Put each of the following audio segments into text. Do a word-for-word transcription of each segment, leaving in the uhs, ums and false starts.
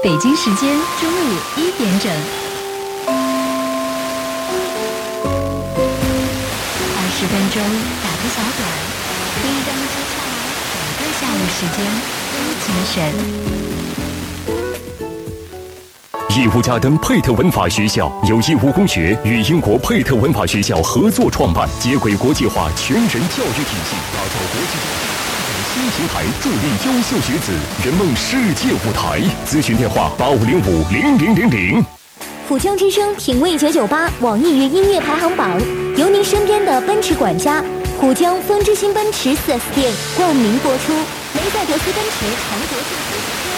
北京时间中午一点整。二十分钟打个小盹儿，可以让接下来整个下午时间都精神。 义乌嘉登佩特文法学校由义乌公学与英国佩特文法学校合作创办，接轨国际化全人教育体系，打造国际新平台，助力优秀学子圆梦世界舞台。咨询电话：八五零五零零零零。 浦江之声品味九九八网易云音乐排行榜，由您身边的奔驰管家浦江风之星奔驰 四 S 店冠名播出。梅赛德斯奔驰长轴线出租车，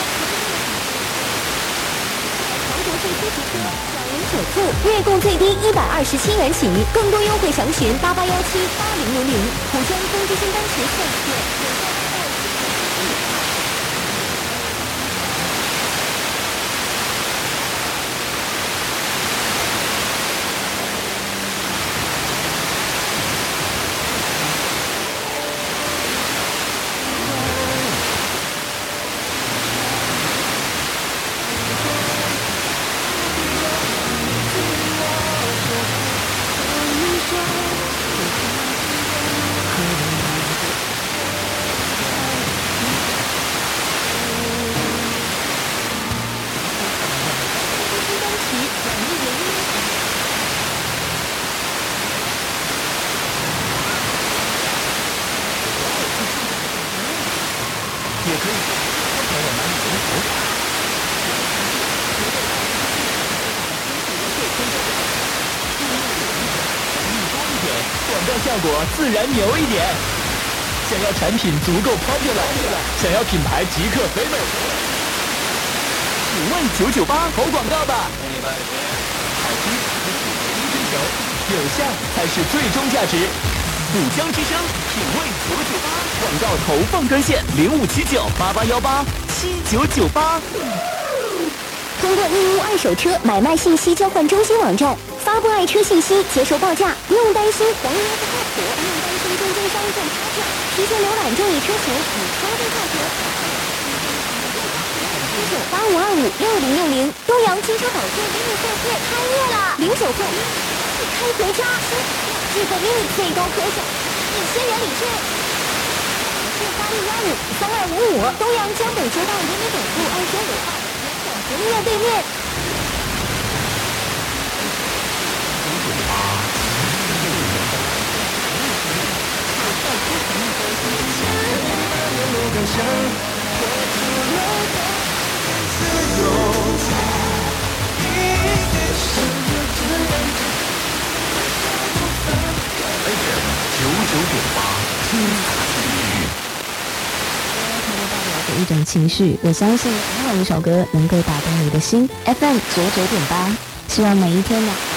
长轴线出租车小人首付，月供最低一百二十七元起，更多优惠详询八八幺七八零零零。浦江风之星奔驰 四 S 店。 也可以和朋友们一同投稿。多一点，广告效果自然牛一点。想要产品足够 popular， 想要品牌即刻 famous， 品味九九八投广告吧。好听不是唯一追求，有效才是最终价值。浦江之声品味九九八广告投放专线零五七九八八幺八七九九八。 通过义乌二手车买卖信息交换中心网站发布爱车信息，接受报价，不用担心黄牛不靠谱，不用担心中间商赚差价，提前浏览中意车型与超低价格。七九八五二五六零六零，东阳汽车保健 mini 赛事开业了，零首付开回家，这个 mini 最高可享一千元礼券。是八六幺五三二五五，东阳江北街道人民总部二十五号，福利院对面。 九九点八，精彩体育。 的一种情绪，我相信总有一首歌能够打动你的心。F M 九九点八，希望每一天呢。